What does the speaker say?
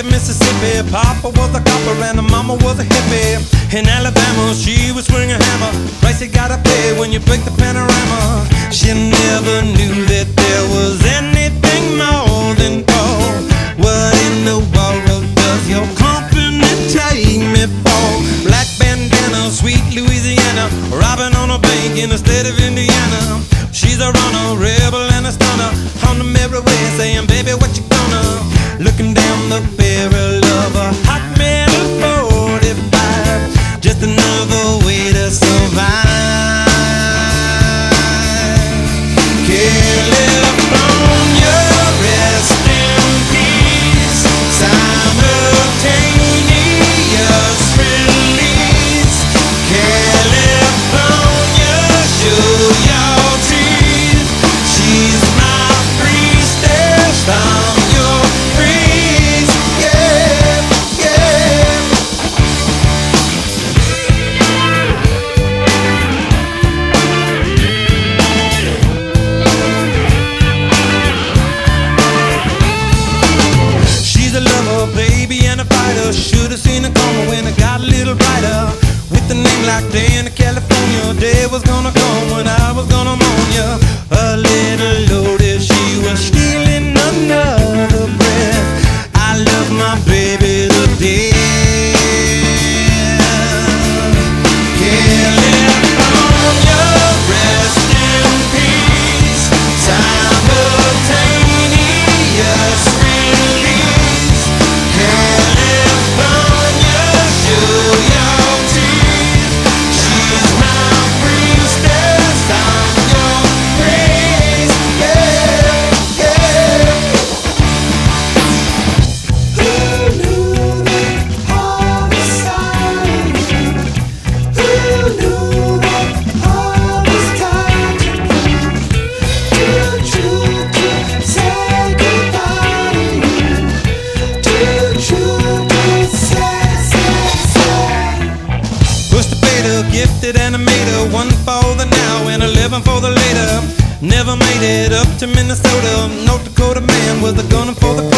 in Mississippi. Papa was a copper and the mama was a hippie. In Alabama, she would swing a hammer. Price you gotta pay when you break the panorama. She never knew that there was anything more than gold. What in the world does your company take me for? Black bandana, sweet Louisiana, robbing on a bank in the state of Indiana. She's a runner, rebel and a stunner, on the merry way saying, baby, what you gonna? Looking down the barrel of a hot metal 45, just another way to survive. California, rest in peace. Simultaneous release. California, show your teeth. She's my priestess from your breeze. Yeah, yeah. She's a lover, baby, and a fighter. Should've seen her coming when it got a little brighter. With a name like Dana, California, day was gonna come when I was gonna mourn ya. A little loaded, she was stealing another breath. I love my baby to death. California, rest in peace. Simultaneous release. California, show your teeth. She's my priestess, I'm your praise. Yeah, yeah. Who knew that all was silent? Who knew that all was time to prove? Too true to say goodbye to you. Too true to say. Pushed the beta, gifted animator, 1 for the now and 11 for the later. Never made it up to Minnesota. North Dakota man was a gunner for the